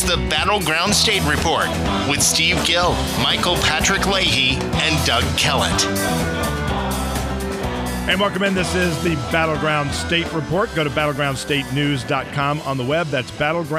the Battleground State Report with Steve Gill, Michael Patrick Leahy, and Doug Kellett. And welcome in. This is the Battleground State Report. Go to battlegroundstatenews.com on the web. That's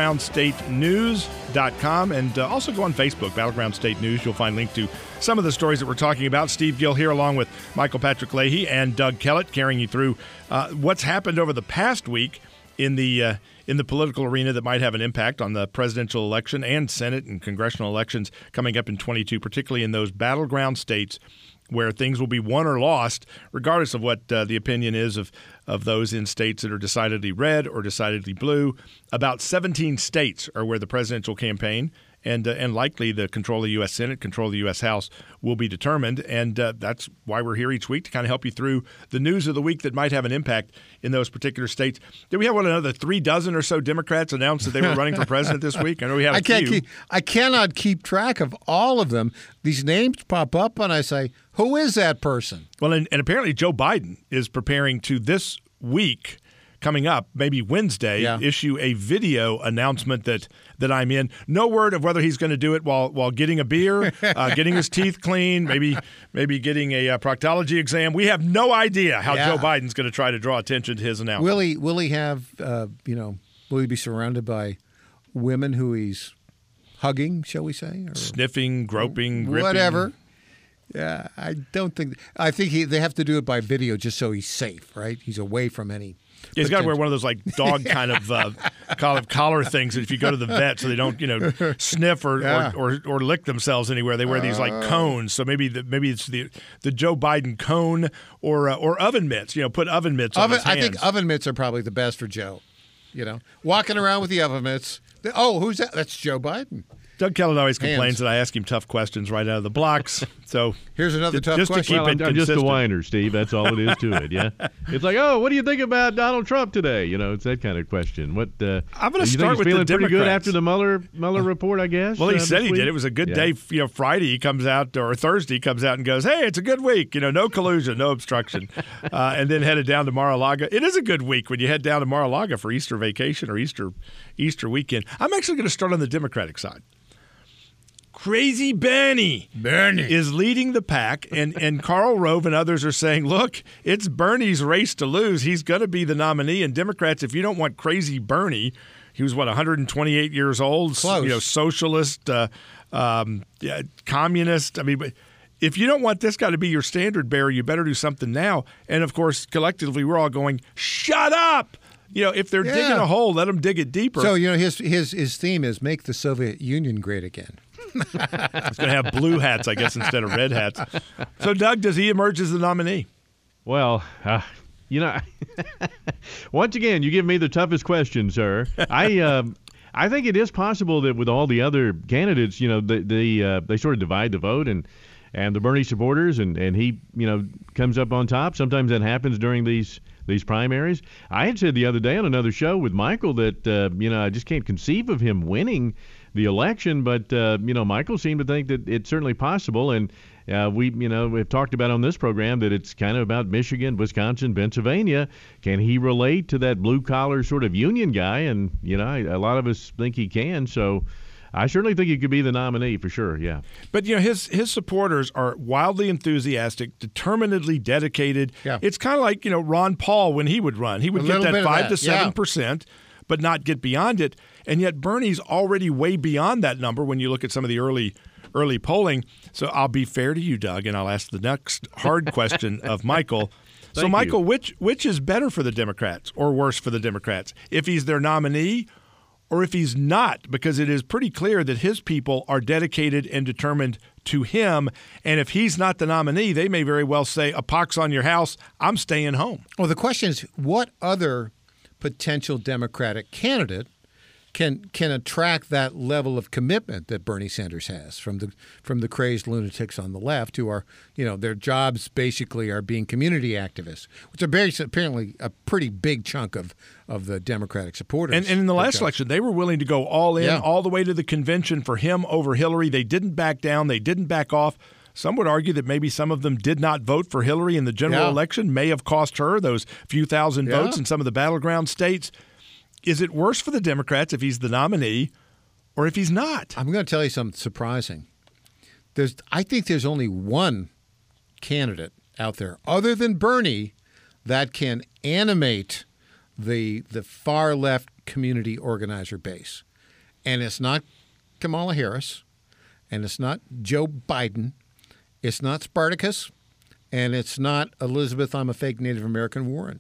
battlegroundstatenews.com. And also go on Facebook, Battleground State News. You'll find links to some of the stories that we're talking about. Steve Gill here along with Michael Patrick Leahy and Doug Kellett carrying you through what's happened over the past week in the political arena that might have an impact on the presidential election and Senate and congressional elections coming up in 22, particularly in those battleground states where things will be won or lost, regardless of what the opinion is of those in states that are decidedly red or decidedly blue. About 17 states are where the presidential campaign and likely the control of the U.S. Senate, control of the U.S. House will be determined. And that's why we're here each week, to kind of help you through the news of the week that might have an impact in those particular states. Did we have another 36 or so Democrats announce that they were running for president this week? I know we had a few. I cannot keep track of all of them. These names pop up, and I say, who is that person? Well, and apparently Joe Biden is preparing to this week coming up, maybe Wednesday, issue a video announcement that I'm in. No word of whether he's going to do it while getting a beer, getting his teeth clean, maybe getting a proctology exam. We have no idea how Joe Biden's going to try to draw attention to his announcement. Will he have, will he be surrounded by women who he's hugging, shall we say? Or sniffing, groping, gripping. Whatever. Yeah, I think they have to do it by video just so he's safe, right? He's away from any. He's got to wear one of those like dog kind of collar things that if you go to the vet so they don't sniff or lick themselves anywhere. They wear these like cones. So maybe it's the Joe Biden cone or oven mitts. Put oven mitts on his hands. I think oven mitts are probably the best for Joe. Walking around with the oven mitts. Oh, who's that? That's Joe Biden. Doug Kellett always complains that I ask him tough questions right out of the blocks. So here's another tough question. To keep I'm just a whiner, Steve. That's all it is to it. Yeah, it's like, what do you think about Donald Trump today? It's that kind of question. What I'm going to start with feeling the Democrats. Pretty good after the Mueller report, I guess. Well, he said he did. It was a good day. Friday he comes out, or Thursday he comes out and goes, "Hey, it's a good week. No collusion, no obstruction," and then headed down to Mar-a-Lago. It is a good week when you head down to Mar-a-Lago for Easter vacation or Easter weekend. I'm actually going to start on the Democratic side. Crazy Bernie is leading the pack, and Karl Rove and others are saying, look, it's Bernie's race to lose. He's going to be the nominee. And Democrats, if you don't want Crazy Bernie, he was, 128 years old, close. Socialist, communist. I mean, if you don't want this guy to be your standard bearer, you better do something now. And, of course, collectively, we're all going, shut up. If they're digging a hole, let them dig it deeper. So, his theme is make the Soviet Union great again. It's going to have blue hats, I guess, instead of red hats. So, Doug, does he emerge as the nominee? Well, once again, you give me the toughest question, sir. I think it is possible that with all the other candidates, they sort of divide the vote, and the Bernie supporters, and he, comes up on top. Sometimes that happens during these primaries. I had said the other day on another show with Michael that, I just can't conceive of him winning the election, but Michael seemed to think that it's certainly possible, and we've talked about on this program that it's kind of about Michigan, Wisconsin, Pennsylvania. Can he relate to that blue collar sort of union guy? And a lot of us think he can. So I certainly think he could be the nominee for sure. Yeah, but his supporters are wildly enthusiastic, determinedly dedicated. Yeah. It's kind of like Ron Paul when he would run. He would get that 5 to 7%. But not get beyond it. And yet Bernie's already way beyond that number when you look at some of the early polling. So I'll be fair to you, Doug, and I'll ask the next hard question of Michael. So, Michael, which is better for the Democrats or worse for the Democrats? If he's their nominee or if he's not? Because it is pretty clear that his people are dedicated and determined to him. And if he's not the nominee, they may very well say, a pox on your house, I'm staying home. Well, the question is, what other potential Democratic candidate can attract that level of commitment that Bernie Sanders has from the crazed lunatics on the left who are, their jobs basically are being community activists, which are apparently a pretty big chunk of the Democratic supporters. And in the last election, they were willing to go all in, all the way to the convention for him over Hillary. They didn't back down. They didn't back off. Some would argue that maybe some of them did not vote for Hillary in the general election, may have cost her those few thousand votes in some of the battleground states. Is it worse for the Democrats if he's the nominee, or if he's not. I'm going to tell you something surprising. I think there's only one candidate out there, other than Bernie, that can animate the far left community organizer base. And it's not Kamala Harris, and it's not Joe Biden, it's not Spartacus, and it's not Elizabeth, I'm a fake Native American Warren.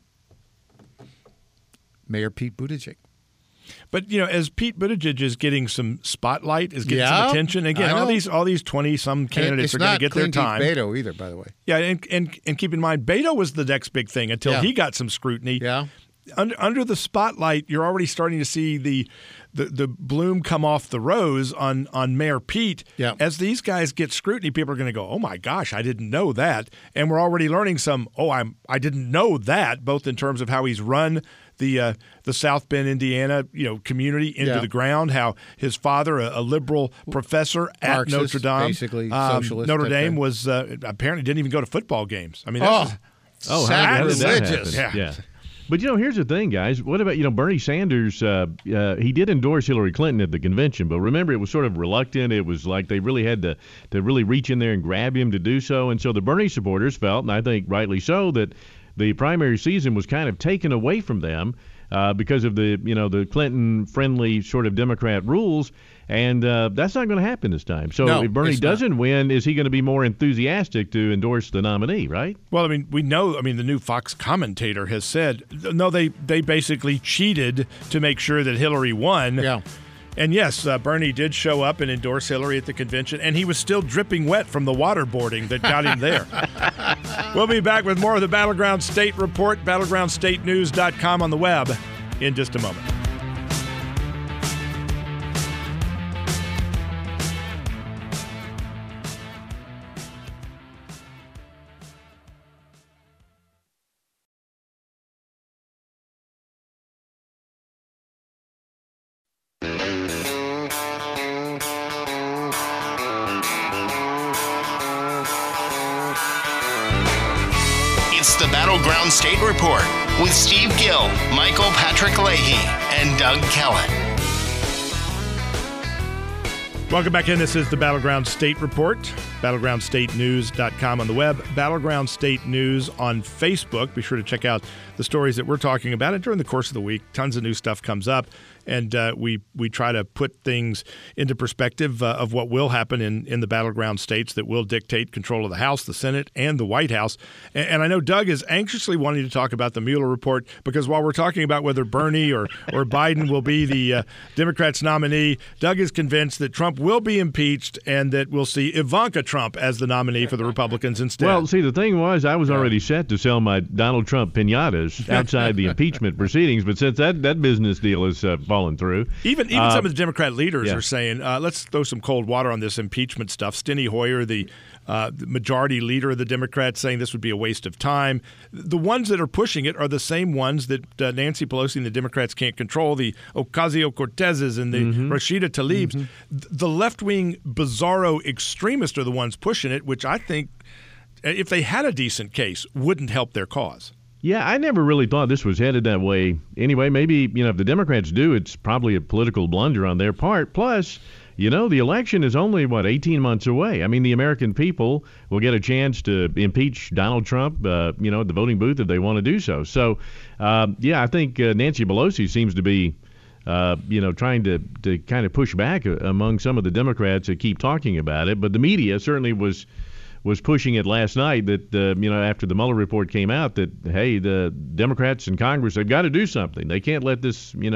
Mayor Pete Buttigieg. But, as Pete Buttigieg is getting some spotlight, is getting some attention, again, all these 20-some candidates are going to get their time. It's not Beto either, by the way. Yeah, and keep in mind, Beto was the next big thing until he got some scrutiny. Yeah. Under the spotlight, you're already starting to see the bloom come off the rose on Mayor Pete. Yeah. As these guys get scrutiny, people are going to go, oh, my gosh, I didn't know that. And we're already learning I didn't know that, both in terms of how he's run the South Bend, Indiana, community into the ground, how his father, a liberal professor at Marxist, Notre Dame, basically socialist. Notre Dame was apparently didn't even go to football games. I mean, how did that happen? Yeah. But, here's the thing, guys. What about, Bernie Sanders? He did endorse Hillary Clinton at the convention, but remember, it was sort of reluctant. It was like they really had to really reach in there and grab him to do so. And so the Bernie supporters felt, and I think rightly so, that the primary season was kind of taken away from them because of the Clinton-friendly sort of Democrat rules. And that's not going to happen this time. So if Bernie doesn't win, is he going to be more enthusiastic to endorse the nominee, right? Well, we know, the new Fox commentator has said, no, they basically cheated to make sure that Hillary won. Yeah. And yes, Bernie did show up and endorse Hillary at the convention, and he was still dripping wet from the waterboarding that got him there. We'll be back with more of the Battleground State Report, battlegroundstatenews.com on the web in just a moment. It's the Battleground State Report with Steve Gill, Michael Patrick Leahy, and Doug Kellett. Welcome back in. This is the Battleground State Report, battlegroundstatenews.com on the web, Battleground State News on Facebook. Be sure to check out the stories that we're talking about. And during the course of the week, tons of new stuff comes up. And we try to put things into perspective of what will happen in the battleground states that will dictate control of the House, the Senate, and the White House. And I know Doug is anxiously wanting to talk about the Mueller report because while we're talking about whether Bernie or Biden will be the Democrats' nominee, Doug is convinced that Trump will be impeached and that we'll see Ivanka Trump as the nominee for the Republicans instead. Well, see, the thing was, I was already set to sell my Donald Trump piñatas outside the impeachment proceedings, but since that business deal is falling through. Even some of the Democrat leaders are saying, let's throw some cold water on this impeachment stuff. Steny Hoyer, the majority leader of the Democrats, saying this would be a waste of time. The ones that are pushing it are the same ones that Nancy Pelosi and the Democrats can't control, the Ocasio-Cortezes and the Rashida Tlaibs. Mm-hmm. The left-wing bizarro extremists are the ones pushing it, which I think, if they had a decent case, wouldn't help their cause. Yeah, I never really thought this was headed that way. Anyway, maybe, if the Democrats do, it's probably a political blunder on their part. Plus, the election is only, 18 months away. I mean, the American people will get a chance to impeach Donald Trump, at the voting booth if they want to do so. So, I think Nancy Pelosi seems to be, trying to kind of push back among some of the Democrats that keep talking about it. But the media certainly was pushing it last night that, after the Mueller report came out that, hey, the Democrats in Congress, they've got to do something. They can't let this, this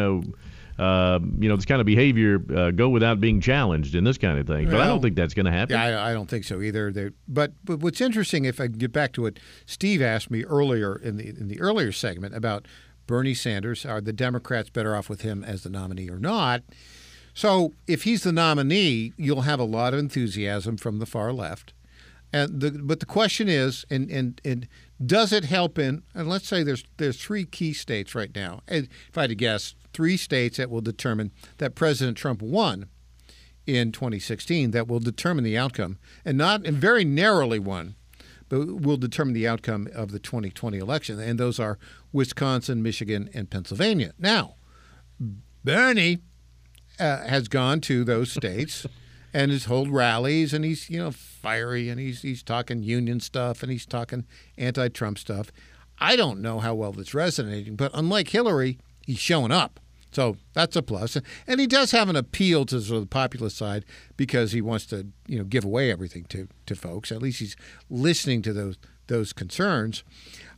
kind of behavior go without being challenged and this kind of thing. But I don't think that's going to happen. Yeah, I don't think so either. But what's interesting, if I can get back to what Steve asked me earlier in the earlier segment about Bernie Sanders, are the Democrats better off with him as the nominee or not? So if he's the nominee, you'll have a lot of enthusiasm from the far left. But the question is, and does it help and let's say there's three key states right now. And if I had to guess, 3 states that will determine that President Trump won in 2016, that will determine the outcome, and very narrowly won, but will determine the outcome of the 2020 election. And those are Wisconsin, Michigan, and Pennsylvania. Now, Bernie has gone to those states and has held rallies, and he's fiery, and he's talking union stuff, and he's talking anti-Trump stuff. I don't know how well that's resonating, but unlike Hillary, he's showing up. So that's a plus. And he does have an appeal to sort of the populist side because he wants to, give away everything to folks. At least he's listening to those concerns.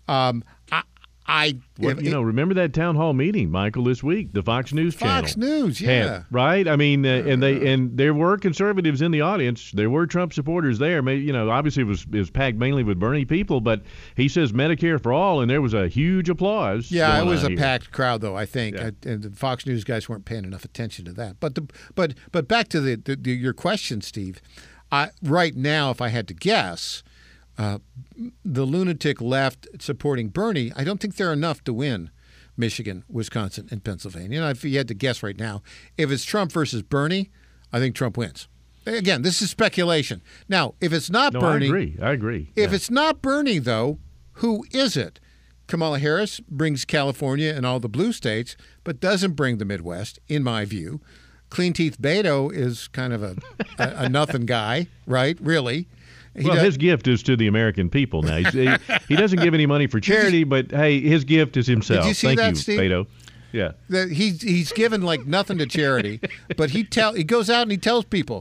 Remember that town hall meeting, Michael, this week, the Fox News channel. Fox News, yeah. Right? I mean, and there were conservatives in the audience. There were Trump supporters there. Obviously it was packed mainly with Bernie people, but he says Medicare for all, and there was a huge applause. Yeah, it was a packed crowd, though, I think. Yeah. And the Fox News guys weren't paying enough attention to that. But back to your question, Steve. Right now, if I had to guess, the lunatic left supporting Bernie, I don't think they're enough to win Michigan, Wisconsin, and Pennsylvania. And if you had to guess right now, if it's Trump versus Bernie, I think Trump wins. Again, this is speculation. Now, if it's not Bernie... I agree. If it's not Bernie, though, who is it? Kamala Harris brings California and all the blue states, but doesn't bring the Midwest, in my view. Clean Teeth Beto is kind of a nothing guy, right? Really. His gift is to the American people now. He doesn't give any money for charity, but, hey, his gift is himself. Did you see Thank that, you, Steve? Beto. Yeah. He's given like nothing to charity, but he goes out and he tells people,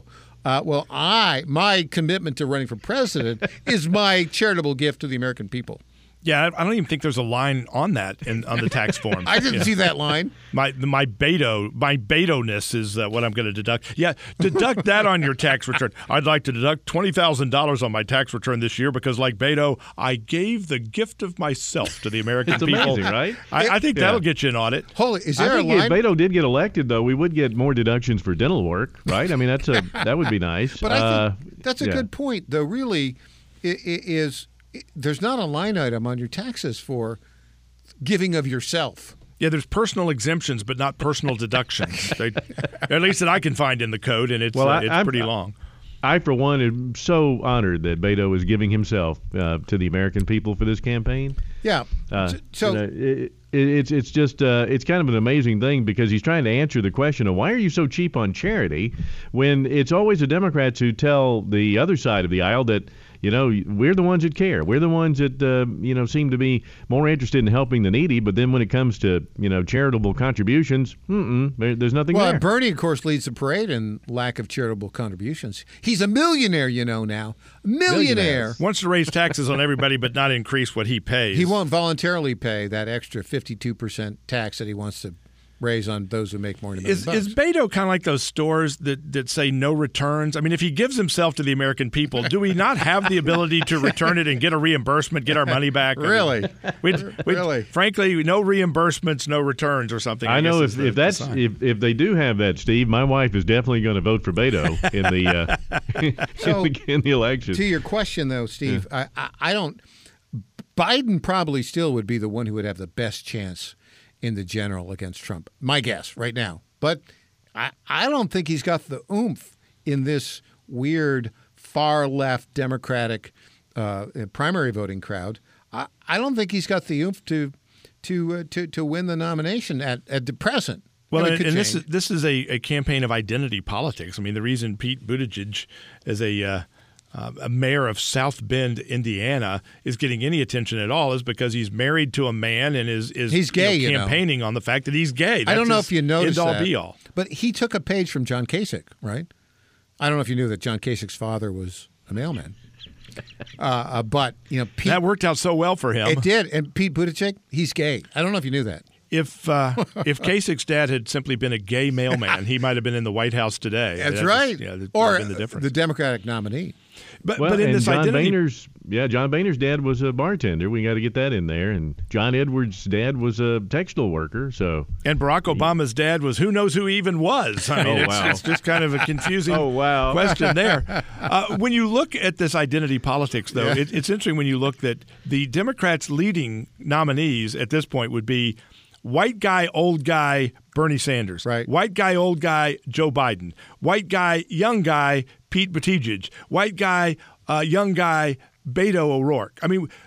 my commitment to running for president is my charitable gift to the American people. Yeah, I don't even think there's a line on that on the tax form. I didn't see that line. My Beto-ness is what I'm going to deduct. Yeah, deduct that on your tax return. I'd like to deduct $20,000 on my tax return this year because, like Beto, I gave the gift of myself to the American it's people. Amazing, right? I think that'll get you an audit. Holy, is there I think a line? if Beto did get elected, though, we would get more deductions for dental work, right? I mean, that would be nice. But I think that's a good point, though. Really, there's not a line item on your taxes for giving of yourself. Yeah, there's personal exemptions, but not personal deductions. At least that I can find in the code, and it's pretty long. I, for one, am so honored that Beto is giving himself to the American people for this campaign. Yeah. It's just it's kind of an amazing thing because he's trying to answer the question of why are you so cheap on charity when it's always the Democrats who tell the other side of the aisle that we're the ones that care. We're the ones that, seem to be more interested in helping the needy. But then when it comes to, charitable contributions, there's nothing there. Well, Bernie, of course, leads the parade in lack of charitable contributions. He's a millionaire, now. Millionaire. Wants to raise taxes on everybody but not increase what he pays. He won't voluntarily pay that extra 52% tax that he wants to raise on those who make more than $1 million bucks. Is Beto kind of like those stores that say no returns? I mean, if he gives himself to the American people, do we not have the ability to return it and get a reimbursement, get our money back? Really? Really? Frankly, no reimbursements, no returns or something. I know if they do have that, Steve, my wife is definitely going to vote for Beto in the election. To your question, though, Steve, yeah. I don't – Biden probably still would be the one who would have the best chance in the general against Trump. My guess right now. But I don't think he's got the oomph in this weird far-left Democratic primary voting crowd. I don't think he's got the oomph to win the nomination at the present. Well, and this is a campaign of identity politics. I mean, the reason Pete Buttigieg is a mayor of South Bend, Indiana, is getting any attention at all is because he's married to a man and is he's gay, campaigning on the fact that he's gay. I don't know if you noticed that. Be all. But he took a page from John Kasich, right? I don't know if you knew that John Kasich's father was a mailman. But Pete, that worked out so well for him. It did. And Pete Buttigieg, he's gay. I don't know if you knew that. If Kasich's dad had simply been a gay mailman, he might have been in the White House today. That's right. Or been the difference. The Democratic nominee. But in this John identity, John Boehner's dad was a bartender. We got to get that in there. And John Edwards' dad was a textile worker. And Barack Obama's dad was who knows who he even was. I mean, it's just kind of a confusing question there. When you look at this identity politics, though, it's interesting when you look that the Democrats' leading nominees at this point would be white guy, old guy, Bernie Sanders. Right. White guy, old guy, Joe Biden. White guy, young guy, Pete Buttigieg. White guy, young guy, Beto O'Rourke. I mean,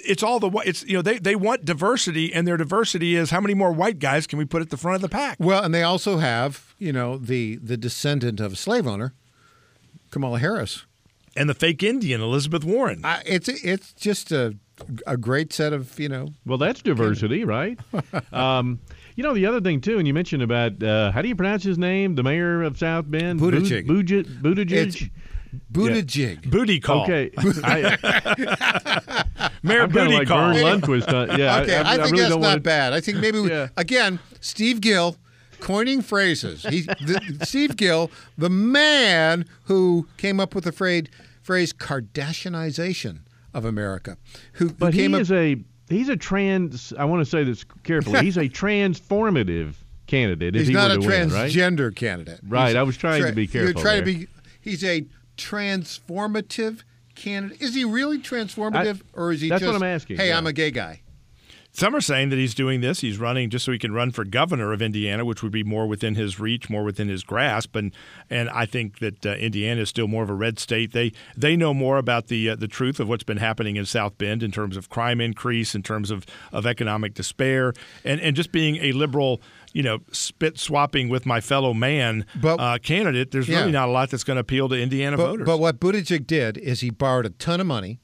it's all they want diversity, and their diversity is how many more white guys can we put at the front of the pack? Well, and they also have, the descendant of a slave owner, Kamala Harris. And the fake Indian, Elizabeth Warren. It's just a great set of, Well, that's diversity, right? The other thing, too, and you mentioned about, how do you pronounce his name? The mayor of South Bend? Buttigieg. Buttigieg? It's Buttigieg. Yeah. Booty call. Okay. Mayor I'm Booty like call. Vern Lundquist. Okay, I think really that's don't not want bad. I think maybe, again, Steve Gill coining phrases. Steve Gill, the man who came up with the phrase Kardashianization of America. But he's a trans, I want to say this carefully, he's a transformative candidate. He's not a transgender win, candidate. Right, I was trying to be careful. He's a transformative candidate. Is he really transformative, or is he that's just, what I'm asking. Hey, yeah. I'm a gay guy? Some are saying that he's doing this. He's running just so he can run for governor of Indiana, which would be more within his reach, more within his grasp. And I think that Indiana is still more of a red state. They know more about the truth of what's been happening in South Bend in terms of crime increase, in terms of economic despair, and just being a liberal, spit swapping with my fellow man candidate. There's really not a lot that's going to appeal to Indiana voters. But what Buttigieg did is he borrowed a ton of money,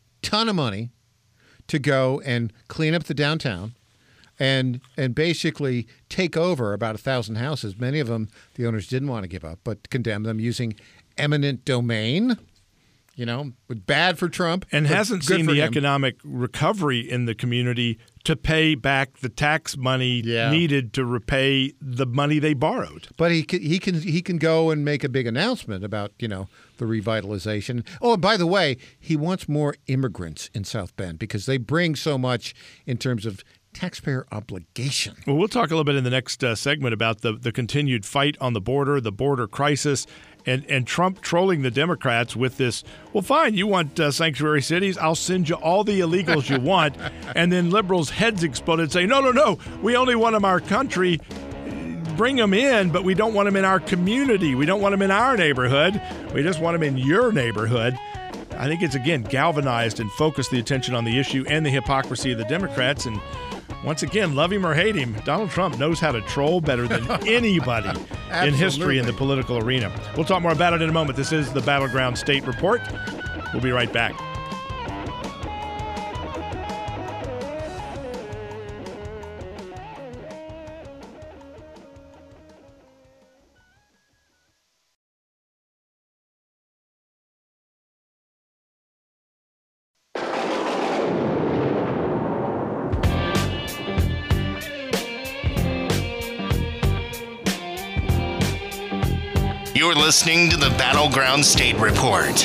to go and clean up the downtown and basically take over about 1,000 houses. Many of them the owners didn't want to give up, but condemn them using eminent domain. Bad for Trump. And hasn't seen the economic recovery in the community to pay back the tax money needed to repay the money they borrowed. But he can go and make a big announcement about, the revitalization. Oh, and by the way, he wants more immigrants in South Bend because they bring so much in terms of taxpayer obligation. Well, we'll talk a little bit in the next segment about the continued fight on the border crisis, and Trump trolling the Democrats with this, well, fine, you want sanctuary cities, I'll send you all the illegals you want. And then liberals' heads exploded and say, no, we only want them in our country. Bring them in, but we don't want them in our community. We don't want them in our neighborhood. We just want them in your neighborhood. I think it's, again, galvanized and focused the attention on the issue and the hypocrisy of the Democrats. And once again, love him or hate him, Donald Trump knows how to troll better than anybody in history in the political arena. We'll talk more about it in a moment. This is the Battleground State Report. We'll be right back. You're listening to the Battleground State Report.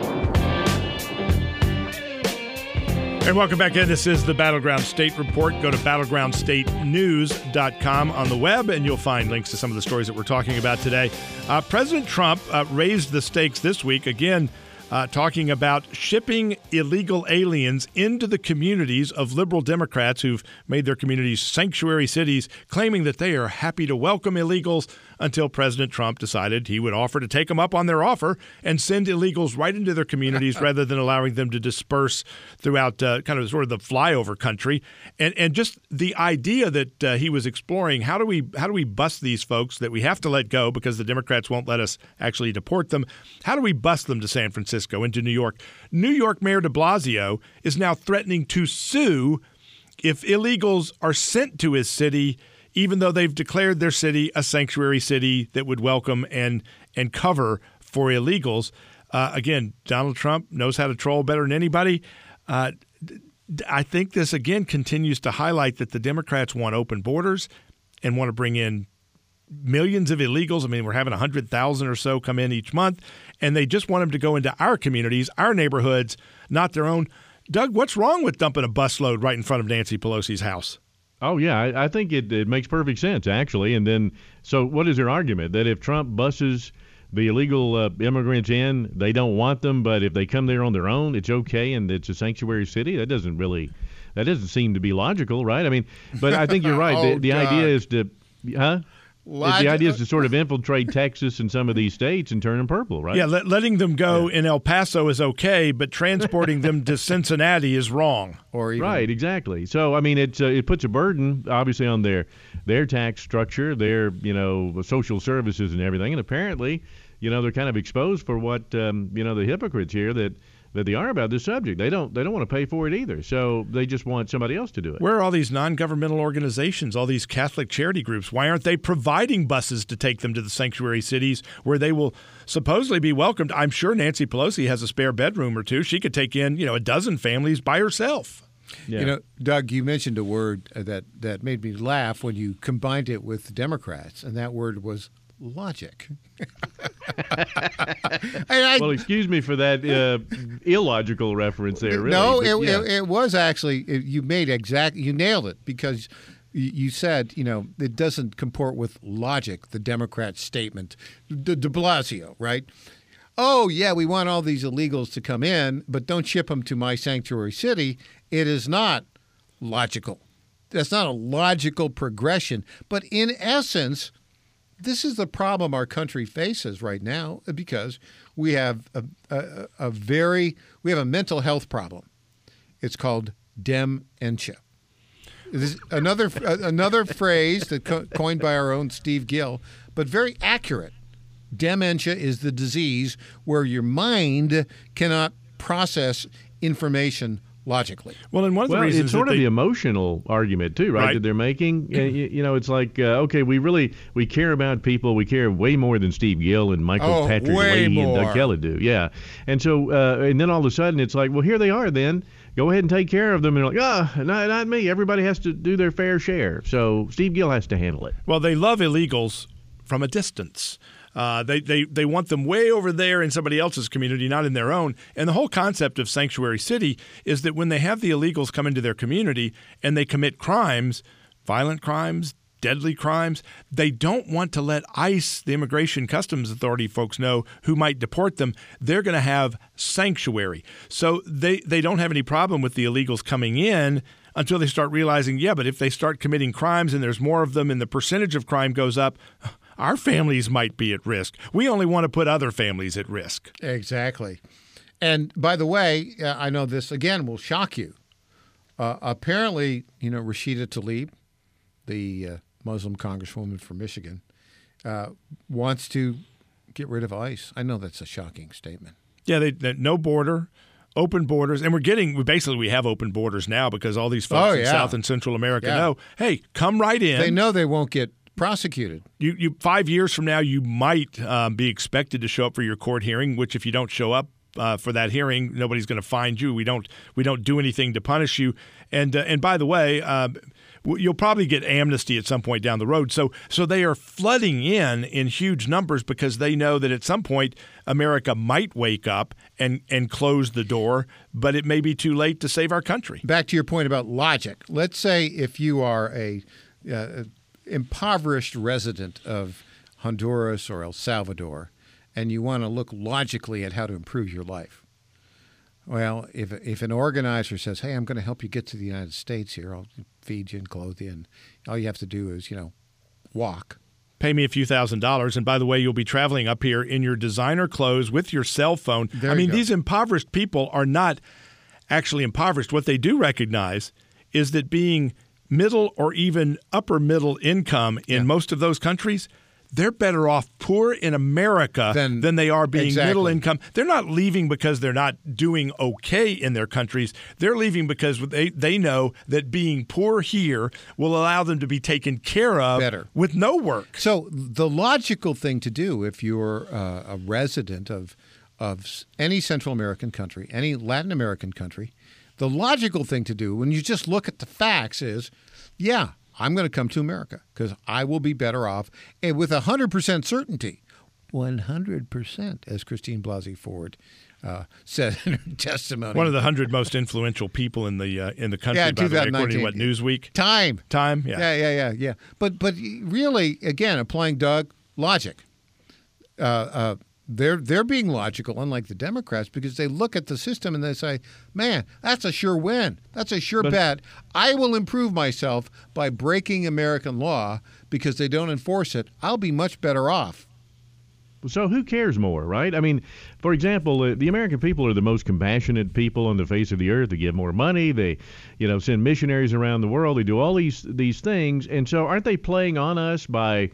And welcome back in. This is the Battleground State Report. Go to battlegroundstatenews.com on the web, and you'll find links to some of the stories that we're talking about today. President Trump raised the stakes this week, again, talking about shipping illegal aliens into the communities of liberal Democrats who've made their communities sanctuary cities, claiming that they are happy to welcome illegals until President Trump decided he would offer to take them up on their offer and send illegals right into their communities rather than allowing them to disperse throughout kind of sort of the flyover country. And just the idea that he was exploring, how do we bust these folks that we have to let go because the Democrats won't let us actually deport them? How do we bust them to San Francisco, into New York? New York Mayor de Blasio is now threatening to sue if illegals are sent to his city, even though they've declared their city a sanctuary city that would welcome and cover for illegals. Again, Donald Trump knows how to troll better than anybody. I think this, again, continues to highlight that the Democrats want open borders and want to bring in millions of illegals. I mean, we're having 100,000 or so come in each month, and they just want them to go into our communities, our neighborhoods, not their own. Doug, what's wrong with dumping a busload right in front of Nancy Pelosi's house? Oh, yeah, I think it makes perfect sense, actually. And then, so what is their argument? That if Trump buses the illegal immigrants in, they don't want them, but if they come there on their own, it's okay and it's a sanctuary city? That doesn't seem to be logical, right? I mean, but I think you're right. The idea is to, huh? The idea is to sort of infiltrate Texas and some of these states and turn them purple, right? Yeah, letting them go in El Paso is okay, but transporting them to Cincinnati is wrong. Or even, right, exactly. So I mean, it puts a burden obviously on their tax structure, their social services and everything, and apparently, they're kind of exposed for what the hypocrites here that they are about this subject. They don't want to pay for it either. So they just want somebody else to do it. Where are all these non-governmental organizations, all these Catholic charity groups? Why aren't they providing buses to take them to the sanctuary cities where they will supposedly be welcomed? I'm sure Nancy Pelosi has a spare bedroom or two. She could take in, a dozen families by herself. Yeah. Doug, you mentioned a word that made me laugh when you combined it with Democrats, and that word was logic. Well, excuse me for that illogical reference there. Really. No, it was actually you nailed it because you said it doesn't comport with logic. The Democrat statement, de Blasio, right? Oh yeah, we want all these illegals to come in, but don't ship them to my sanctuary city. It is not logical. That's not a logical progression. But in essence, this is the problem our country faces right now because we have a mental health problem. It's called dementia. This is another phrase that coined by our own Steve Gill, but very accurate. Dementia is the disease where your mind cannot process information logically. Well, and one of the reasons it's sort of the emotional argument too, right? That they're making. It's like okay, we care about people. We care way more than Steve Gill and Michael Patrick Leahy and Doug Kellett do. Yeah, and so and then all of a sudden it's like, well, here they are. Then go ahead and take care of them. And they're like, not me. Everybody has to do their fair share. So Steve Gill has to handle it. Well, they love illegals from a distance. They want them way over there in somebody else's community, not in their own. And the whole concept of Sanctuary City is that when they have the illegals come into their community and they commit crimes, violent crimes, deadly crimes, they don't want to let ICE, the Immigration Customs Authority folks, know who might deport them. They're going to have sanctuary. So they don't have any problem with the illegals coming in until they start realizing, but if they start committing crimes and there's more of them and the percentage of crime goes up, our families might be at risk. We only want to put other families at risk. Exactly. And by the way, I know this, again, will shock you. Apparently, Rashida Tlaib, the Muslim congresswoman from Michigan, wants to get rid of ICE. I know that's a shocking statement. Yeah, they no border. Open borders, and we have open borders now because all these folks in South and Central America know, hey, come right in. They know they won't get prosecuted. You 5 years from now, you might be expected to show up for your court hearing, which if you don't show up for that hearing, nobody's going to find you. We don't do anything to punish you. And by the way, you'll probably get amnesty at some point down the road. So they are flooding in huge numbers because they know that at some point America might wake up and close the door, but it may be too late to save our country. Back to your point about logic. Let's say if you are a impoverished resident of Honduras or El Salvador and you want to look logically at how to improve your life. Well, if an organizer says, hey, I'm going to help you get to the United States here, I'll feed you and clothe you, and all you have to do is, walk. Pay me a few $1,000s, and by the way, you'll be traveling up here in your designer clothes with your cell phone. These impoverished people are not actually impoverished. What they do recognize is that being middle or even upper middle income in most of those countries, they're better off poor in America than they are being middle income. They're not leaving because they're not doing okay in their countries. They're leaving because they know that being poor here will allow them to be taken care of better with no work. So the logical thing to do if you're a resident of any Central American country, any Latin American country, the logical thing to do when you just look at the facts is, I'm going to come to America because I will be better off, and with 100% certainty, 100%, as Christine Blasey Ford said in her testimony. One of the 100 most influential people in the country, by the way, according to Newsweek? Time, yeah. But really, again, applying Doug logic. They're being logical, unlike the Democrats, because they look at the system and they say, man, that's a sure win. That's a sure bet. I will improve myself by breaking American law because they don't enforce it, I'll be much better off. So who cares more, right? I mean, for example, the American people are the most compassionate people on the face of the earth. They give more money. They, send missionaries around the world. They do all these things. And so aren't they playing on us by,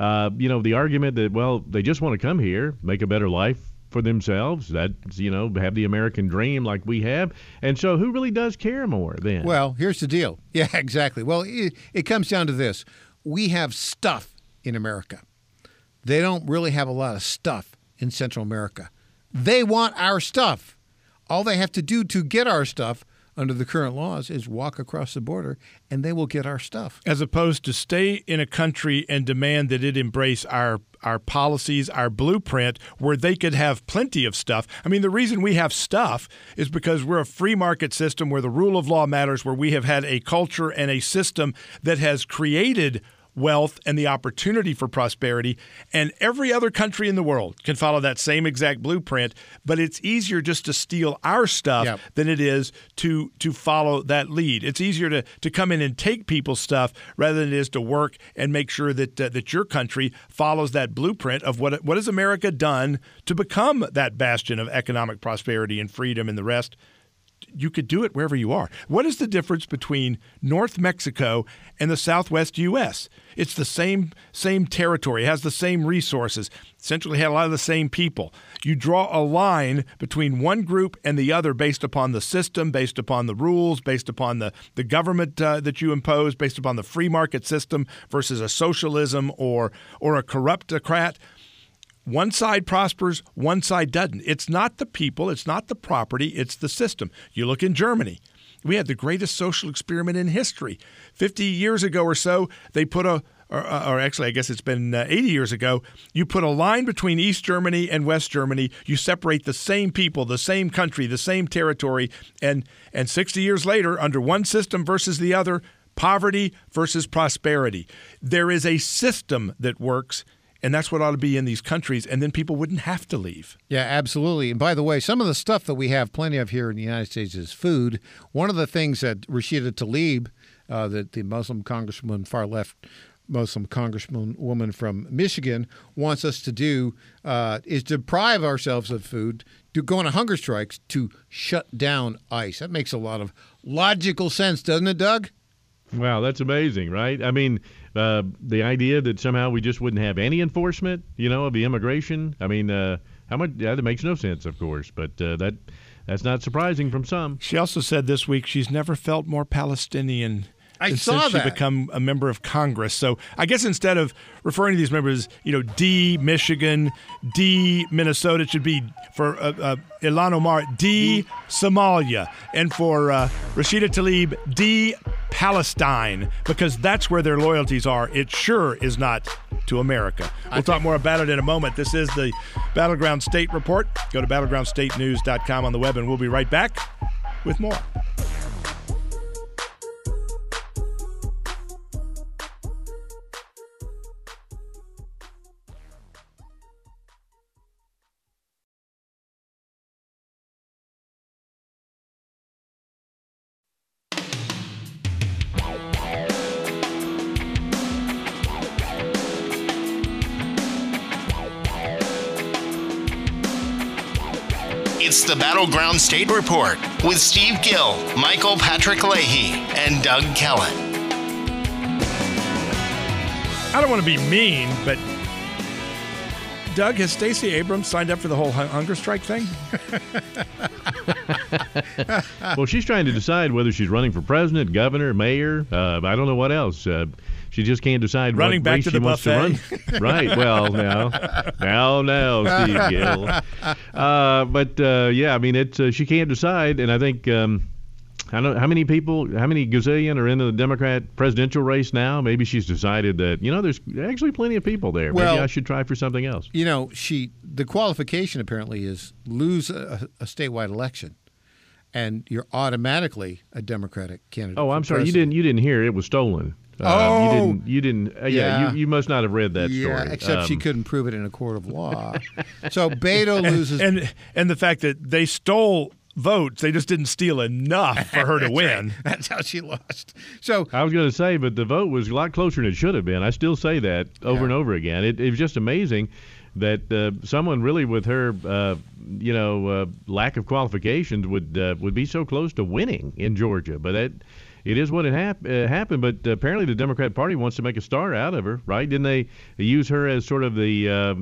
the argument that, well, they just want to come here, make a better life for themselves, that, have the American dream like we have. And so who really does care more then? Well, here's the deal. Yeah, exactly. Well, it comes down to this. We have stuff in America. They don't really have a lot of stuff in Central America. They want our stuff. All they have to do to get our stuff under the current laws is walk across the border, and they will get our stuff. As opposed to stay in a country and demand that it embrace our policies, our blueprint, where they could have plenty of stuff. I mean, the reason we have stuff is because we're a free market system where the rule of law matters, where we have had a culture and a system that has created wealth and the opportunity for prosperity, and every other country in the world can follow that same exact blueprint, but it's easier just to steal our stuff than it is to follow that lead. It's easier to come in and take people's stuff rather than it is to work and make sure that your country follows that blueprint of what has America done to become that bastion of economic prosperity and freedom and the rest. You could do it wherever you are. What is the difference between North Mexico and the Southwest U.S.? It's the same territory. It has the same resources. Essentially had a lot of the same people. You draw a line between one group and the other based upon the system, based upon the rules, based upon the government that you impose, based upon the free market system versus a socialism or a corruptocrat. One side prospers, one side doesn't. It's not the people, it's not the property, it's the system. You look in Germany. We had the greatest social experiment in history. 50 years ago or so, they put or actually I guess it's been 80 years ago, you put a line between East Germany and West Germany. You separate the same people, the same country, the same territory, and 60 years later, under one system versus the other, poverty versus prosperity. There is a system that works. And that's what ought to be in these countries, and then people wouldn't have to leave. Yeah, absolutely. And by the way, some of the stuff that we have plenty of here in the United States is food. One of the things that Rashida Tlaib, the Muslim congresswoman, far-left Muslim congresswoman from Michigan, wants us to do is deprive ourselves of food, to go on a hunger strikes to shut down ICE. That makes a lot of logical sense, doesn't it, Doug? Wow, that's amazing, right? I mean, the idea that somehow we just wouldn't have any enforcement, of the immigration. I mean, how much? Yeah, that makes no sense, of course, but that's not surprising from some. She also said this week she's never felt more Palestinian. I saw since that. She become a member of Congress. So I guess instead of referring to these members, D Michigan, D Minnesota, it should be for Ilhan Omar, D Somalia, and for Rashida Tlaib, D Palestine, because that's where their loyalties are. It sure is not to America. We'll talk more about it in a moment. This is the Battleground State Report. Go to battlegroundstatenews.com on the web, and we'll be right back with more. It's the Battleground State Report with Steve Gill, Michael Patrick Leahy, and Doug Kellett. I don't want to be mean, but Doug, has Stacey Abrams signed up for the whole hunger strike thing? Well, she's trying to decide whether she's running for president, governor, mayor. I don't know what else. She just can't decide running what back race to she the wants buffet. to run. Right. Well, now, Steve Gill. Yeah, I mean, it's she can't decide, and I think I don't know how many gazillion are in the Democrat presidential race now. Maybe she's decided that there's actually plenty of people there. Well, maybe I should try for something else. The qualification apparently is lose a statewide election, and you're automatically a Democratic candidate. Oh, I'm sorry, president. you didn't hear it was stolen. You didn't. You must not have read that story. Yeah, except she couldn't prove it in a court of law. So Beto loses, and the fact that they stole votes. They just didn't steal enough for her to win. Right. That's how she lost. So I was going to say, but the vote was a lot closer than it should have been. I still say that over and over again. It was just amazing that someone really with her, lack of qualifications would be so close to winning in Georgia. But it is what it happened. But apparently the Democrat Party wants to make a star out of her, right? Didn't they use her as sort of the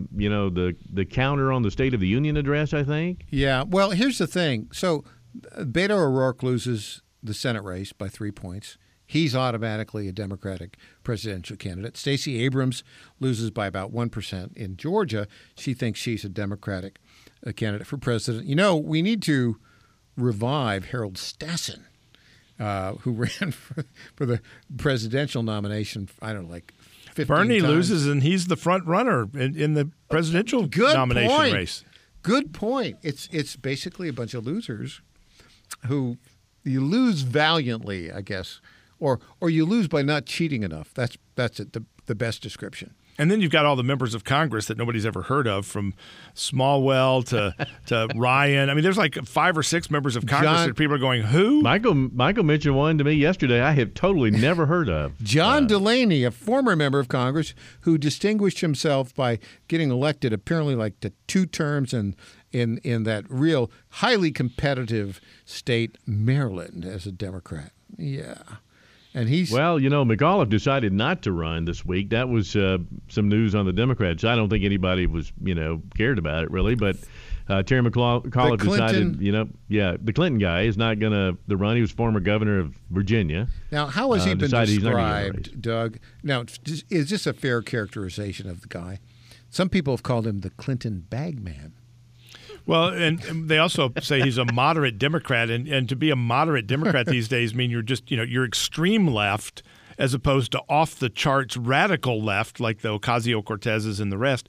counter on the State of the Union address, I think? Yeah. Well, here's the thing. So Beto O'Rourke loses the Senate race by 3 points. He's automatically a Democratic presidential candidate. Stacey Abrams loses by about 1% in Georgia. She thinks she's a Democratic candidate for president. We need to revive Harold Stassen, who ran for the presidential nomination, I don't know, like 15 Bernie times. loses, and he's the front runner in the presidential nomination race. Good point. It's basically a bunch of losers who you lose valiantly, I guess. Or you lose by not cheating enough. That's it, the best description. And then you've got all the members of Congress that nobody's ever heard of, from Smallwell to Ryan. I mean, there's like 5 or 6 members of Congress that people are going, who? Michael mentioned one to me yesterday I have totally never heard of. John Delaney, a former member of Congress who distinguished himself by getting elected apparently like to 2 terms in that real highly competitive state, Maryland, as a Democrat. Yeah. And McAuliffe decided not to run this week. That was some news on the Democrats. I don't think anybody was, cared about it really. But Terry McAuliffe decided, the Clinton guy is not going to run. He was former governor of Virginia. Now, how has he been described, Doug? Now, is this a fair characterization of the guy? Some people have called him the Clinton bagman. Well, and they also say he's a moderate Democrat, and to be a moderate Democrat these days mean you're just, you're extreme left as opposed to off the charts radical left like the Ocasio-Cortezes and the rest.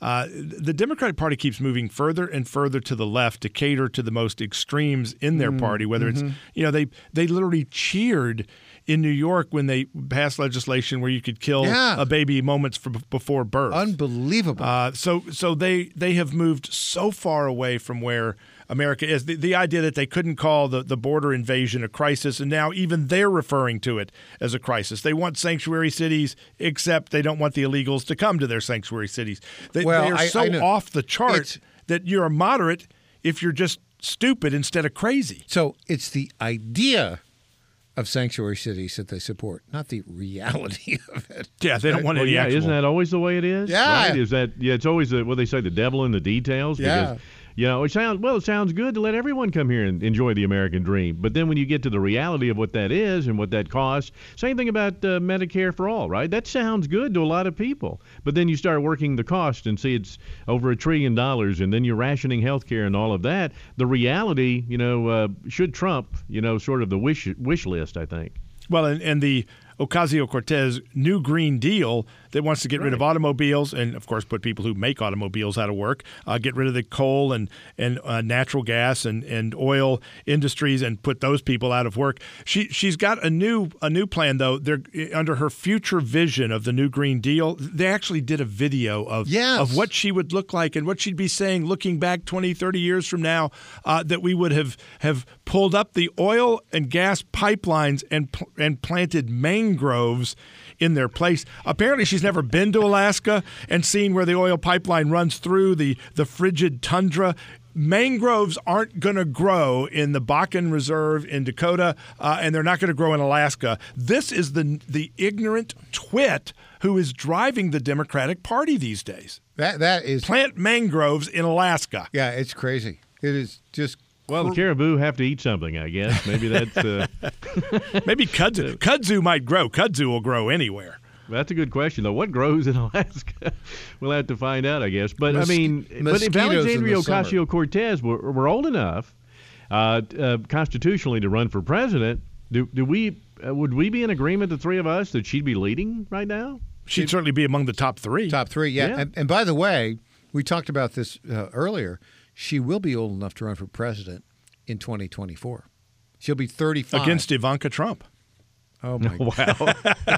The Democratic Party keeps moving further and further to the left to cater to the most extremes in their party. Whether it's, they literally cheered in New York when they passed legislation where you could kill a baby moments before birth. Unbelievable. So they have moved so far away from where America is. The idea that they couldn't call the border invasion a crisis, and now even they're referring to it as a crisis. They want sanctuary cities, except they don't want the illegals to come to their sanctuary cities. They are so off the chart that you're a moderate if you're just stupid instead of crazy. So it's the idea of sanctuary cities that they support, not the reality of it. Yeah, they don't want any actual. Isn't that always the way it is? Yeah. Right? It's always what they say, the devil in the details. Yeah. Because, it sounds good to let everyone come here and enjoy the American dream. But then when you get to the reality of what that is and what that costs, same thing about Medicare for all, right? That sounds good to a lot of people. But then you start working the cost and see it's over $1 trillion, and then you're rationing health care and all of that. The reality, should trump, sort of the wish list, I think. Well, and the Ocasio-Cortez New Green Deal that wants to get rid of automobiles and, of course, put people who make automobiles out of work, get rid of the coal and natural gas and oil industries and put those people out of work. She's got a new plan, though. They're under her future vision of the New Green Deal. They actually did a video of what she would look like and what she'd be saying looking back 20, 30 years from now, that we would have pulled up the oil and gas pipelines and planted mangroves in their place. Apparently, she's never been to Alaska and seen where the oil pipeline runs through the frigid tundra. Mangroves aren't going to grow in the Bakken Reserve in Dakota, and they're not going to grow in Alaska. This is the ignorant twit who is driving the Democratic Party these days. That is plant mangroves in Alaska. Yeah, it's crazy. It is just. Well, the caribou have to eat something, I guess. Maybe that's maybe kudzu. Kudzu might grow. Kudzu will grow anywhere. That's a good question, though. What grows in Alaska? We'll have to find out, I guess. But but if Alexandria Ocasio-Cortez were old enough constitutionally to run for president, would we be in agreement, the three of us, that she'd be leading right now? She'd certainly be among the top three. Top three, yeah. And by the way, we talked about this earlier. She will be old enough to run for president in 2024. She'll be 35. Against Ivanka Trump. Oh, my wow.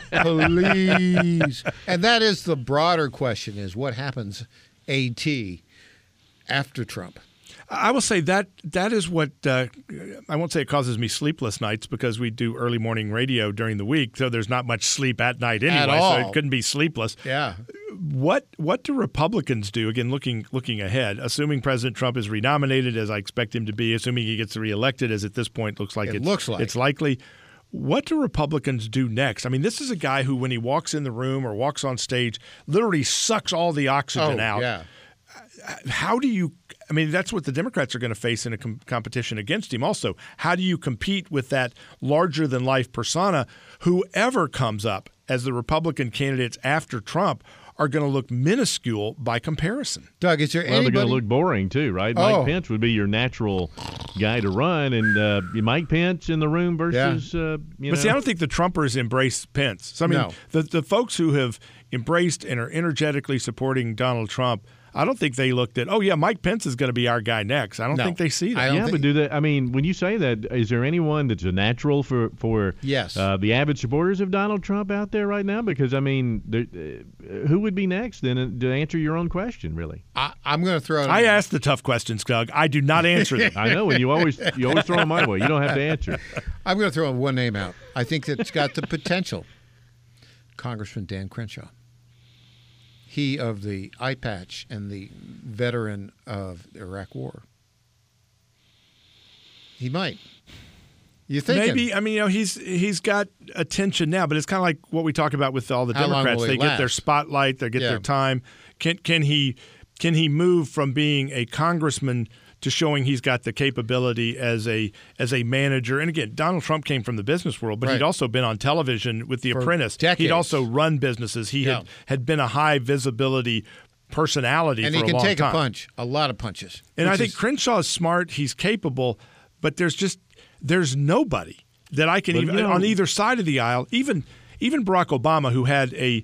Please. And that is the broader question, is what happens, AT, after Trump? I will say that is what I won't say it causes me sleepless nights because we do early morning radio during the week, so there's not much sleep at night anyway, At all. so it couldn't be sleepless. Yeah. What do Republicans do, again, looking ahead, assuming President Trump is renominated, as I expect him to be, assuming he gets reelected, as at this point looks like it's likely. What do Republicans do next? I mean, this is a guy who, when he walks in the room or walks on stage, literally sucks all the oxygen out. Yeah. How do you – I mean, that's what the Democrats are going to face in a competition against him also. How do you compete with that larger-than-life persona? Whoever comes up as the Republican candidates after Trump are going to look minuscule by comparison. Doug, is there anybody – they're going to look boring too, right? Mike Pence would be your natural guy to run, and Mike Pence in the room versus But see, I don't think the Trumpers embrace Pence. So, I mean, the folks who have embraced and are energetically supporting Donald Trump – I don't think they looked at, Mike Pence is going to be our guy next. I don't think they see that. But do they? I mean, when you say that, is there anyone that's a natural for yes. The avid supporters of Donald Trump out there right now? Because, I mean, who would be next then to answer your own question, really? I'm going to throw it. I ask the tough questions, Doug. I do not answer them. I know, and you always throw them my way. You don't have to answer. I'm going to throw one name out. I think that's got the potential. Congressman Dan Crenshaw. He of the eye patch and the veteran of the Iraq War. He might. You think maybe? I mean, he's got attention now, but it's kind of like what we talk about with all the Democrats. They get their spotlight, they get their time. Can he move from being a congressman to showing he's got the capability as a manager? And again, Donald Trump came from the business world, but he'd also been on television with The Apprentice. Decades. He'd also run businesses. He had been a high visibility personality for a long time. And he can take a punch, a lot of punches. And I think Crenshaw is smart. He's capable, but there's nobody that I can on either side of the aisle. Even Barack Obama, who had a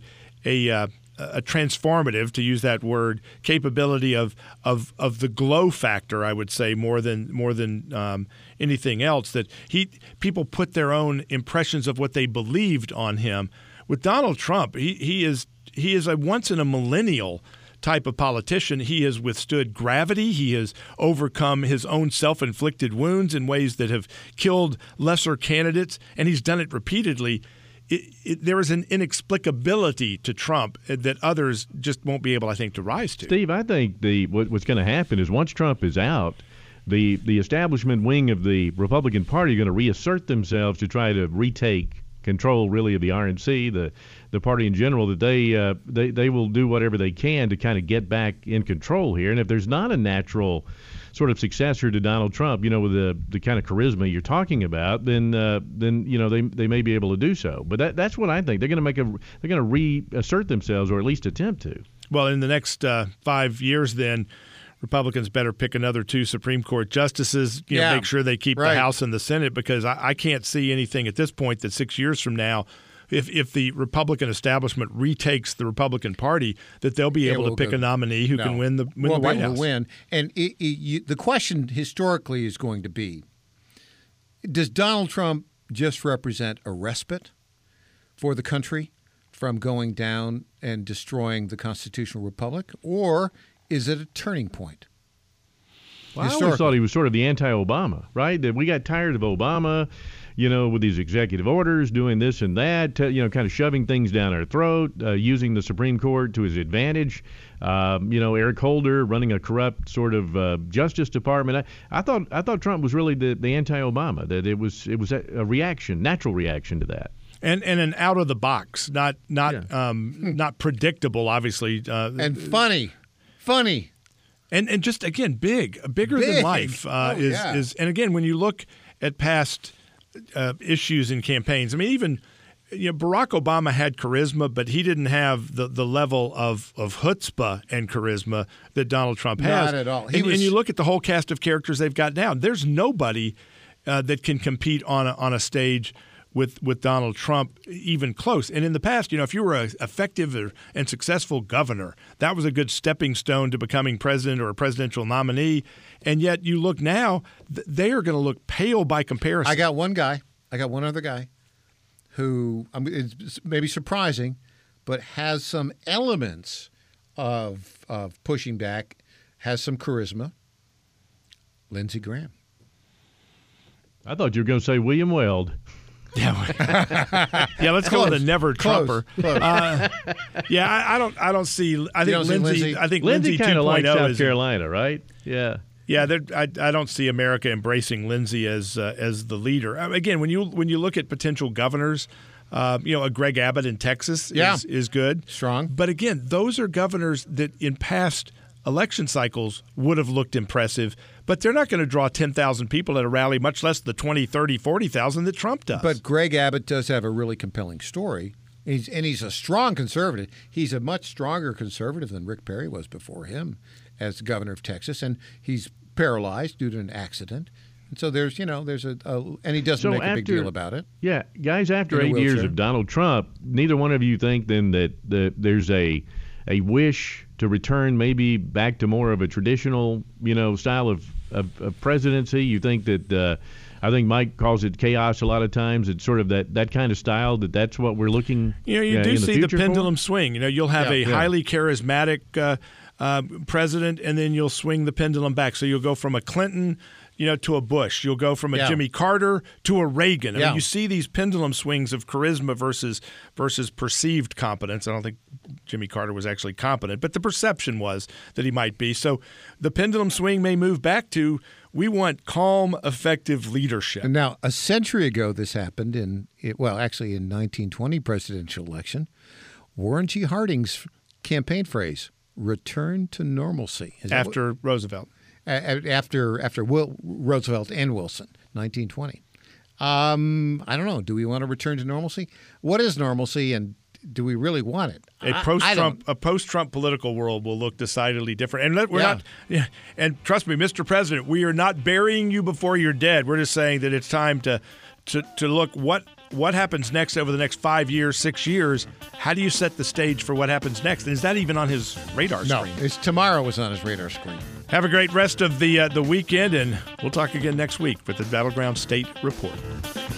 transformative, to use that word, capability of the glow factor, I would say, more than anything else, that people put their own impressions of what they believed on him. With Donald Trump, he is a once in a millennial type of politician. He has withstood gravity. He has overcome his own self-inflicted wounds in ways that have killed lesser candidates, and he's done it repeatedly. There is an inexplicability to Trump that others just won't be able, I think, to rise to. Steve, I think what's going to happen is once Trump is out, the establishment wing of the Republican Party are going to reassert themselves to try to retake control, really, of the RNC, the party in general. That they will do whatever they can to kind of get back in control here. And if there's not a natural sort of successor to Donald Trump, with the kind of charisma you're talking about, then they may be able to do so. But that's what I think. They're going to reassert themselves, or at least attempt to. Well, in the next 5 years, then Republicans better pick another 2 Supreme Court justices. Make sure they keep the House and the Senate, because I can't see anything at this point that 6 years from now, if the Republican establishment retakes the Republican Party, that they'll be able to pick a nominee who can win the White House. Win. And the question historically is going to be, does Donald Trump just represent a respite for the country from going down and destroying the constitutional republic, or is it a turning point? Well, I always thought he was sort of the anti-Obama, right? That we got tired of Obama, with these executive orders, doing this and that, kind of shoving things down our throat, using the Supreme Court to his advantage. Eric Holder running a corrupt sort of Justice Department. I thought Trump was really the anti-Obama. That it was a reaction, natural reaction to that. And an out of the box, not predictable, obviously, and funny. And just, again, bigger than life is. And again, when you look at past issues in campaigns, I mean, even Barack Obama had charisma, but he didn't have the level of chutzpah and charisma that Donald Trump has. Not at all. And you look at the whole cast of characters they've got now. There's nobody that can compete on a stage with Donald Trump even close. And in the past, if you were an effective and successful governor, that was a good stepping stone to becoming president or a presidential nominee. And yet you look now, they are going to look pale by comparison. I got one other guy who is maybe surprising, but has some elements of pushing back, has some charisma. Lindsey Graham. I thought you were going to say William Weld. Yeah, let's go with a never Trumper. Yeah, I don't see. I think Lindsey. I think Lindsey kind of like South is Carolina, right? Yeah. Yeah, I don't see America embracing Lindsey as the leader. Again, when you look at potential governors, a Greg Abbott in Texas is good, strong. But again, those are governors that in past election cycles would have looked impressive, but they're not going to draw 10,000 people at a rally, much less the 20, 30, 40,000 that Trump does. But Greg Abbott does have a really compelling story. He's a strong conservative. He's a much stronger conservative than Rick Perry was before him as the governor of Texas, and he's paralyzed due to an accident. And so there's and he doesn't make a big deal about it. Yeah, guys, after 8 years of Donald Trump, neither one of you think then that there's a wish to return maybe back to more of a traditional, style of presidency? You think that I think Mike calls it chaos a lot of times. It's sort of that kind of style that's what we're looking. You do see the pendulum swing. You'll have a highly charismatic president, and then you'll swing the pendulum back. So you'll go from a Clinton, to a Bush. You'll go from a Jimmy Carter to a Reagan. I mean, you see these pendulum swings of charisma versus perceived competence. I don't think Jimmy Carter was actually competent, but the perception was that he might be. So the pendulum swing may move back to we want calm, effective leadership. And now, a century ago, this happened in 1920 presidential election. Warren G. Harding's campaign phrase, return to normalcy. After Roosevelt. After Roosevelt and Wilson, 1920. I don't know. Do we want to return to normalcy? What is normalcy, and do we really want it? A post-Trump political world will look decidedly different. And we're not. And trust me, Mr. President, we are not burying you before you're dead. We're just saying that it's time to look what happens next over the next 5 years, 6 years. How do you set the stage for what happens next? And is that even on his radar screen? No, tomorrow was on his radar screen. Have a great rest of the weekend, and we'll talk again next week with the Battleground State Report.